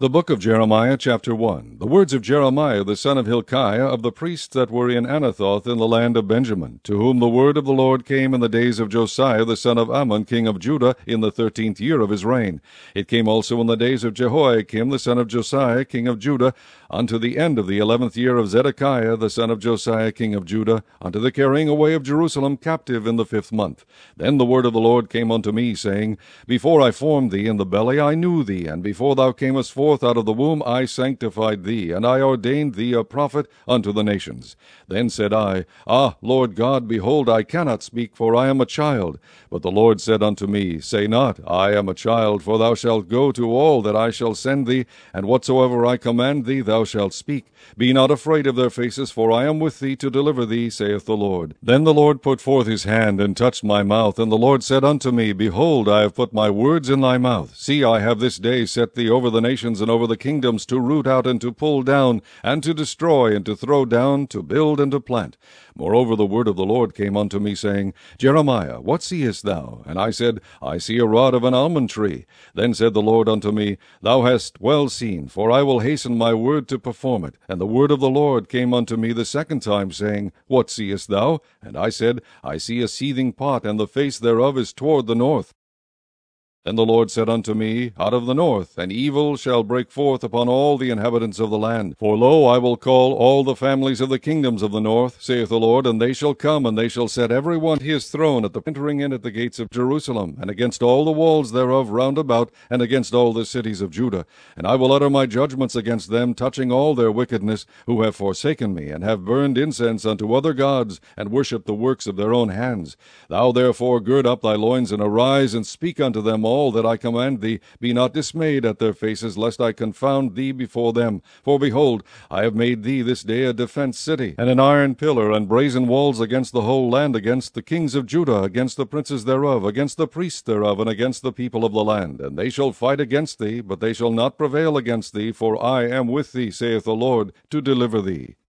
The book of Jeremiah, chapter 1. The words of Jeremiah the son of Hilkiah, of the priests that were in Anathoth in the land of Benjamin, to whom the word of the Lord came in the days of Josiah the son of Ammon king of Judah, in the 13th year of his reign. It came also in the days of Jehoiakim the son of Josiah king of Judah, unto the end of the 11th year of Zedekiah the son of Josiah king of Judah, unto the carrying away of Jerusalem captive in the 5th month. Then the word of the Lord came unto me, saying, Before I formed thee in the belly I knew thee, and before thou camest forth out of the womb I sanctified thee, and I ordained thee a prophet unto the nations. Then said I, Ah, Lord God, behold, I cannot speak, for I am a child. But the Lord said unto me, Say not, I am a child, for thou shalt go to all that I shall send thee, and whatsoever I command thee thou shalt speak. Be not afraid of their faces, for I am with thee to deliver thee, saith the Lord. Then the Lord put forth his hand, and touched my mouth, and the Lord said unto me, Behold, I have put my words in thy mouth. See, I have this day set thee over the nations and over the kingdoms, to root out and to pull down, and to destroy and to throw down, to build and to plant. Moreover, the word of the Lord came unto me, saying, Jeremiah, what seest thou? And I said, I see a rod of an almond tree. Then said the Lord unto me, Thou hast well seen, for I will hasten my word to perform it. And the word of the Lord came unto me the second time, saying, What seest thou? And I said, I see a seething pot, and the face thereof is toward the north. Then the Lord said unto me, Out of the north an evil shall break forth upon all the inhabitants of the land. For lo, I will call all the families of the kingdoms of the north, saith the Lord, and they shall come, and they shall set every one his throne at the entering in at the gates of Jerusalem, and against all the walls thereof round about, and against all the cities of Judah. And I will utter my judgments against them, touching all their wickedness, who have forsaken me, and have burned incense unto other gods, and worshipped the works of their own hands. Thou therefore gird up thy loins, and arise, and speak unto them all that I command thee. Be not dismayed at their faces, lest I confound thee before them. For behold, I have made thee this day a defence city, and an iron pillar, and brazen walls against the whole land, against the kings of Judah, against the princes thereof, against the priests thereof, and against the people of the land. And they shall fight against thee, but they shall not prevail against thee, for I am with thee, saith the Lord, to deliver thee.